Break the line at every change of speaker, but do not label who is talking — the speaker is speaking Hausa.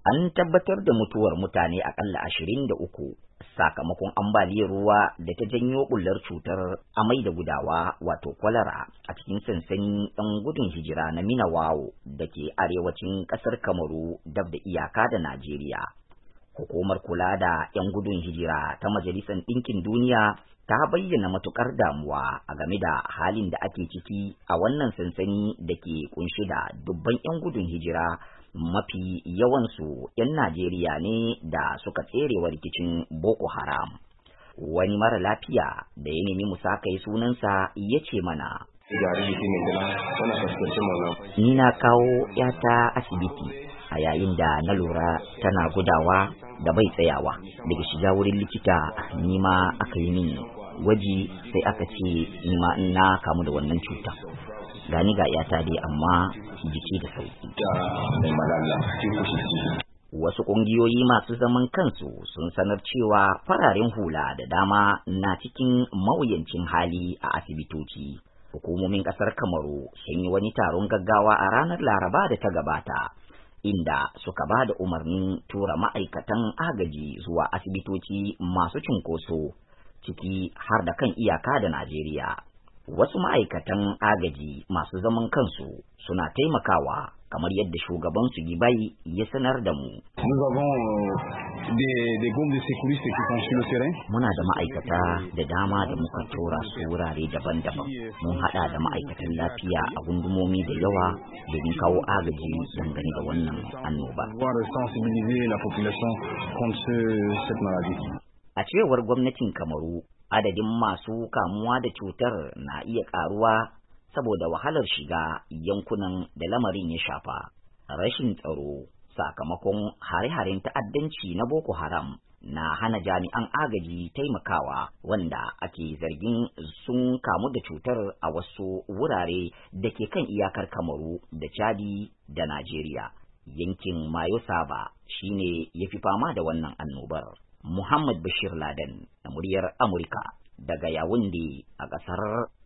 An tabbatar da mutuwar mutane akalla 23 sakamakon ambaliyar ruwa da ta janyo bullar cutar amai da gudawa wato kwalara a cikin sansanin 'yan gudun hijira na Minawawo da ke arewacin ƙasar Kamaru dab da iyaka da Najeriya. Hukumar kula da 'yan gudun hijira ta Majalisar Ɗinkin Duniya ta bayyana matukar damuwa a game da halin da ake ciki a wannan sansani da ke kunshe da dubban 'yan gudun hijira, mafi yawansu 'yan Najeriya ne da suka tserewa rikicin Boko Haram. Wani mara lafiya da ya nemi musakai sunansa ya ce mana, ni na kawo 'yata asibiti a yayin da na lura tana gudawa da bai tsayawa. Daga shiga wurin likita ni ma aka yi min gwaji sai aka ce ni ma na kamu da wannan cuta. Gani ga 'yata dai amma jiki da sauki. Wasu ƙungiyoyi masu zaman kansu sun sanar cewa fararen hula da dama na cikin mawuyancin hali a asibitoci. Hukumomin ƙasar Kamaru sun yi wani taron gaggawa a ranar Laraba da ta gabata, inda suka ba da umarnin tura ma'aikatan agaji zuwa asibitoci masu cunkoso, ciki har da kan iyaka da Najeriya. Wasu ma'aikatan agaji masu zaman kansu suna taimakawa, kamar yadda shugabansu Gibai ya sanar da mu. Muna da ma'aikata da dama da muka tura su wurare daban-daban. Mun haɗa da ma'aikatan lafiya a gundumomi da yawa domin kawo agaji dangane da wannan annoba. A cewar gwamnatin Kamaru, adadin masu kamuwa da cutar na iya ƙaruwa saboda wahalar shiga yankunan da lamarin ya shafa. Rashin tsaro sakamakon hare-haren ta'addanci na Boko Haram na hana jami'an agaji taimakawa wanda ake zargin sun kamu da cutar a wasu wurare da ke kan iyakar Kamaru da Chadi da Najeriya. Yankin Mayo Saba shine ya fi fama da wannan annobar. Muhammad Bashir Laden na muryar Amurka daga Yawunde a ƙasar